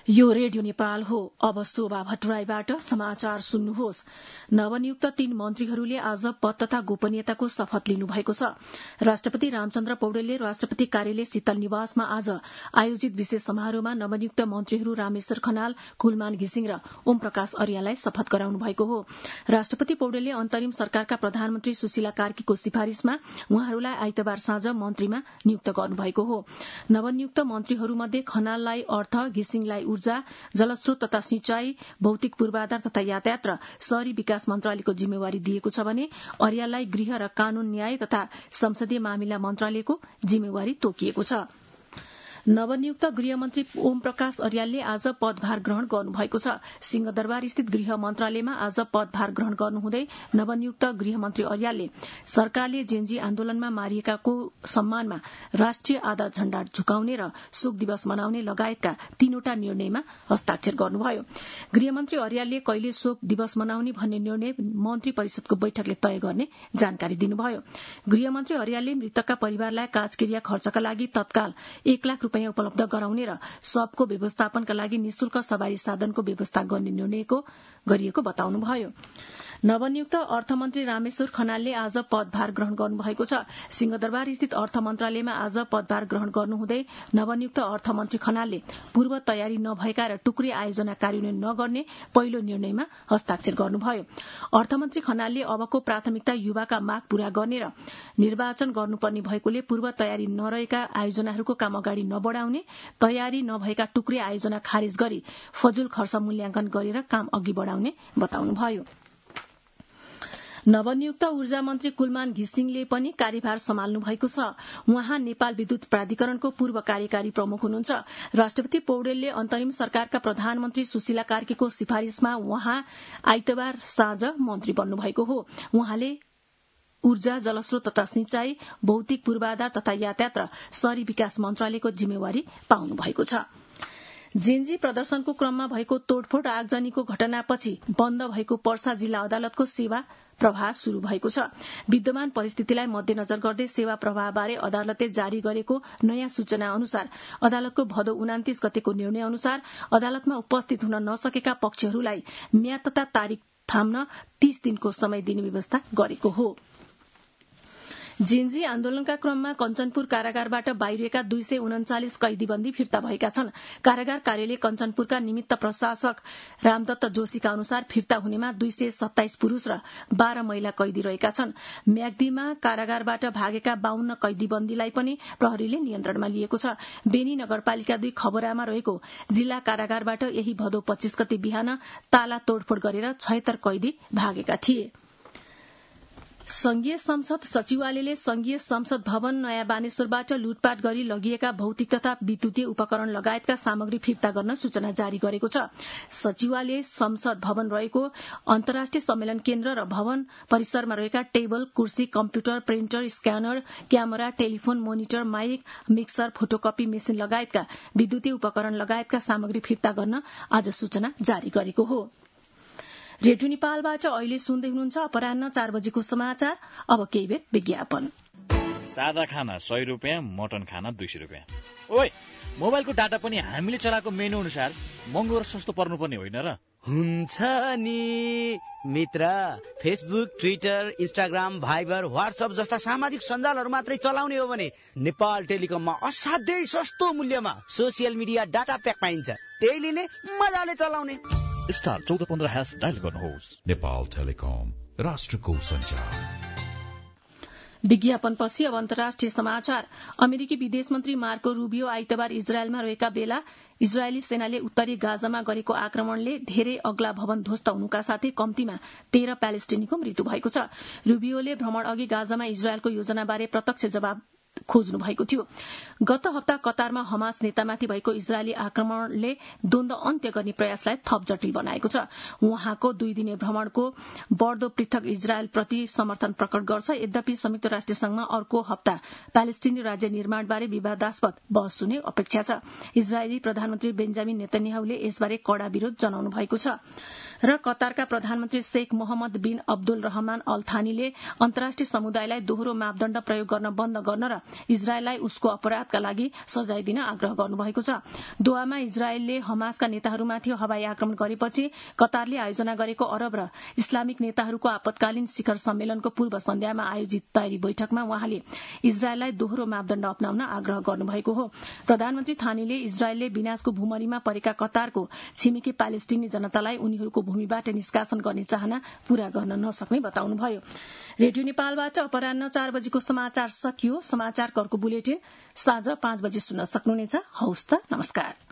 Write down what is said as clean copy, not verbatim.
यो रेडियो नेपाल हो। अब शोभा भट्टराईबाट समाचार सुन्नुहोस्। नवनियुक्त 3 मन्त्रीहरूले आज पद तथा गोपनीयताको शपथ लिनुभएको छ। राष्ट्रपति रामचन्द्र पौडेलले राष्ट्रपति कार्यालय शीतल निवासमा आज आयोजित विशेष समारोहमा नवनियुक्त मन्त्रीहरू रामेश्वर खनाल, कुलमान घिसिङ र ओम प्रकाश अर्याललाई शपथ गराउनु भएको हो। राष्ट्रपति पौडेलले अन्तरिम सरकारका प्रधानमन्त्री सुशीला कार्कीको सिफारिशमा उहाँहरूलाई आइतबार साँझ मन्त्रीमा नियुक्त गर्नुभएको हो। नवनियुक्त मन्त्रीहरूमध्ये खनाललाई अर्थ, घिसिङलाई ऊर्जा, जलस्रोत तथा सिंचाई, भौतिक पूर्वाधार तथा यातायात र शहरी विकास मन्त्रालयको जिम्मेवारी दिएको छ भने अर्याललाई गृह र कानून, न्याय तथा संसदीय मामिला मन्त्रालयको जिम्मेवारी तोकिएको छ। नवनियुक्त गृहमन्त्री ओम प्रकाश अर्यालले आज पदभार ग्रहण गर्नुभएको छ। सिंहदरबार स्थित गृह मन्त्रालयमा आज पदभार ग्रहण गर्नुहुँदै नवनियुक्त गृहमन्त्री अर्यालले सरकारले जेनजी आन्दोलनमा मारिएकाको सम्मानमा राष्ट्रिय आधा झण्डा झुकाउने र शोक दिवस मनाउने लगायतका 3वटा निर्णयमा हस्ताक्षर गर्नुभयो। गृहमन्त्री अर्यालले कहिले शोक दिवस मनाउने भन्ने निर्णय मन्त्री परिषदको बैठकले तय गर्ने जानकारी दिनुभयो। गृहमन्त्री अर्यालले मृतकका परिवारलाई काजक्रिया खर्चका लागि तत्काल 1 लाख रूपियाँ उपलब्ध गराउने र शवको व्यवस्थापनका लागि निशुल्क सवारी साधनको व्यवस्था गर्ने निर्णय गरिएको बताउनुभयो। नवनियुक्त अर्थमन्त्री रामेश्वर खनालले आज पदभार ग्रहण गर्नुभएको छ। सिंहदरबार स्थित अर्थ मन्त्रालयमा आज पदभार ग्रहण गर्नुहुँदै नवनियुक्त अर्थमन्त्री खनालले पूर्व तयारी नभएका र टुक्री आयोजना कार्यान्वयन नगर्ने पहिलो निर्णयमा हस्ताक्षर गर्नुभयो। अर्थमन्त्री खनालले अबको प्राथमिकता युवाका माग पूरा गर्ने र निर्वाचन गर्नुपर्ने भएकोले पूर्व तयारी नरहेका आयोजनाहरूको काम अगाडि नबढ़ाउने, तयारी नभएका टुक्री आयोजना खारेज गरी फजुल खर्च मूल्याङ्कन गरेर काम अघि बढ़ाउने बताउनुभयो। नवनियुक्त ऊर्जा मन्त्री कुलमान घिसिङले पनि कार्यभार सम्हाल्नु भएको छ। उहाँ नेपाल विद्युत प्राधिकरणको पूर्व कार्यकारी प्रमुख हुनुहुन्छ। राष्ट्रपति पौडेलले अन्तरिम सरकारका प्रधानमन्त्री सुशीला कार्कीको सिफारिशमा उहाँ आइतबार साँझ मन्त्री बन्नुभएको हो। उहाँले ऊर्जा, जलस्रोत तथा सिंचाई, भौतिक पूर्वाधार तथा यातायात र शहरी विकास मन्त्रालयको जिम्मेवारी पाउनु भएको छ। जेनजी प्रदर्शनको क्रममा भएको तोडफोड आगजनीको घटनापछि बन्द भएको पर्सा जिल्ला अदालतको सेवा प्रवाह शुरू भएको छ। विद्यमान परिस्थितिलाई मध्यनजर गर्दै सेवा प्रवाहबारे अदालतले जारी गरेको नयाँ सूचना अनुसार अदालतको भदौ 29 गतेको निर्णय अनुसार अदालतमा उपस्थित हुन नसकेका पक्षहरूलाई म्याद तथा तारिक थाम्न 30 दिनको समय दिने व्यवस्था गरेको हो। जेनजी आन्दोलनका क्रममा कञ्चनपुर कारागारबाट बाहिरिएका 239 कैदीबन्दी फिर्ता भएका छन्। कारागार कार्यालय कञ्चनपुरका निमित्त प्रशासक रामदत्त जोशीका अनुसार फिर्ता हुनेमा 227 पुरूष र 12 महिला कैदी रहेका छन्। म्याग्दीमा कारागारबाट भागेका 52 कैदीबन्दीलाई पनि प्रहरीले नियन्त्रणमा लिएको छ। बेनी नगरपालिका 2 खबरामा रहेको जिल्ला कारागारबाट यही भदौ 25 गते बिहान ताला तोडफोड गरेर 76 कैदी भागेका थिए। संघीय संसद सचिवालयले संघीय संसद भवन नयाँ बानेश्वरबाट लुटपाट गरी लगिएका भौतिक तथा विद्युतीय उपकरण लगायतका सामग्री फिर्ता गर्न सूचना जारी गरेको छ। सचिवालय संसद भवन रहेको अन्तर्राष्ट्रिय सम्मेलन केन्द्र र भवन परिसरमा रहेका टेबल, कुर्सी, computer, printer, scanner, camera, telephone, monitor, mic, mixer, photocopy machine लगायतका विद्युतीय उपकरण लगायतका सामग्री फिर्ता गर्न आज सूचना जारी गरेको हो। रेडियो नेपालबाट अहिले सुन्दै हुनुहुन्छ अपराह्न 4 बजेको समाचार। अब केही बेर विज्ञापन। सादा खाना 100 रुपियाँ, मटन खाना 200 रुपियाँ। ओइ, मोबाइलको डाटा पनि हामीले चलाएको मेनु अनुसार महँगो र सस्तो पर्नुपर्ने होइन र? हुन्छ नि मित्र, Facebook, Twitter, Instagram, Viber, WhatsApp जस्ता सामाजिक सञ्जालहरू मात्रै चलाउने हो भने नेपाल टेलिकममा असाध्यै सस्तो मूल्यमा सोसियल मिडिया डाटा प्याक पाइन्छ। त्यही लिने, मजाले चलाउने। स्टार 1415# डायल गर्नुहोस्। नेपाल टेलिकम, राष्ट्रको सञ्चार। विज्ञापनपछि अब अन्तर्राष्ट्रिय समाचार। अमेरिकी विदेश मन्त्री मार्को रूबियो आइतबार इजरायलमा रहेका बेला इजरायली सेनाले उत्तरी गाजामा गरेको आक्रमणले धेरै अग्ला भवन ध्वस्त हुनुका साथै कम्तीमा 13 प्यालेस्टिनीको मृत्यु भएको छ। रूबियोले भ्रमण अघि गाजामा इजरायलको योजनाबारे प्रत्यक्ष जवाब खोज्नु भएको थियो। गत हप्ता कतारमा हमास नेतामाथि भएको इजरायली आक्रमणले द्वन्द्व अन्त्य गर्ने प्रयासलाई थप जटिल बनाएको छ। उहाँको 2 दिने भ्रमणको बढ्दो पृथक इजरायलप्रति समर्थन प्रकट गर्छ। यद्यपि संयुक्त राष्ट्र संघमा अर्को हप्ता प्यालेस्टिनी राज्य निर्माणबारे विवादास्पद बहस हुने अपेक्षा छ। इजरायली प्रधानमन्त्री बेन्जामिन नेतन्याहुले यसबारे कडा विरोध जनाउनु भएको छ र कतारका प्रधानमन्त्री Sheikh Mohammed bin Abdul Rahman Al थानीले अन्तर्राष्ट्रिय समुदायलाई दोहोरो मापदण्ड प्रयोग गर्न बन्द गर्न र इजरायललाई उसको अपराधका लागि सजाय दिन आग्रह गर्नुभएको छ। दोहामा इजरायलले हमासका नेताहरूमाथि हवाई आक्रमण गरेपछि कतारले आयोजना गरेको अरब र इस्लामिक नेताहरूको आपतकालीन शिखर सम्मेलनको पूर्व सन्ध्यामा आयोजित तयारी बैठकमा उहाँले इजरायललाई दोहोरो मापदण्ड अपनाउन आग्रह गर्नुभएको हो। प्रधानमन्त्री थानीले इजरायलले विनाशको भूमरीमा परेका कतारको छिमेकी प्यालेस्टिनी जनतालाई उनीहरूको भूमिबाट निष्कासन गर्ने चाहना पूरा गर्न नसक्ने बताउनुभयो। रेडियो नेपालबाट अपराह्न 4 बजेको समाचार सकियो। समाचारको अर्को बुलेटिन साँझ 5 बजे सुन्न सक्नुहुनेछ। हौस् त, नमस्कार।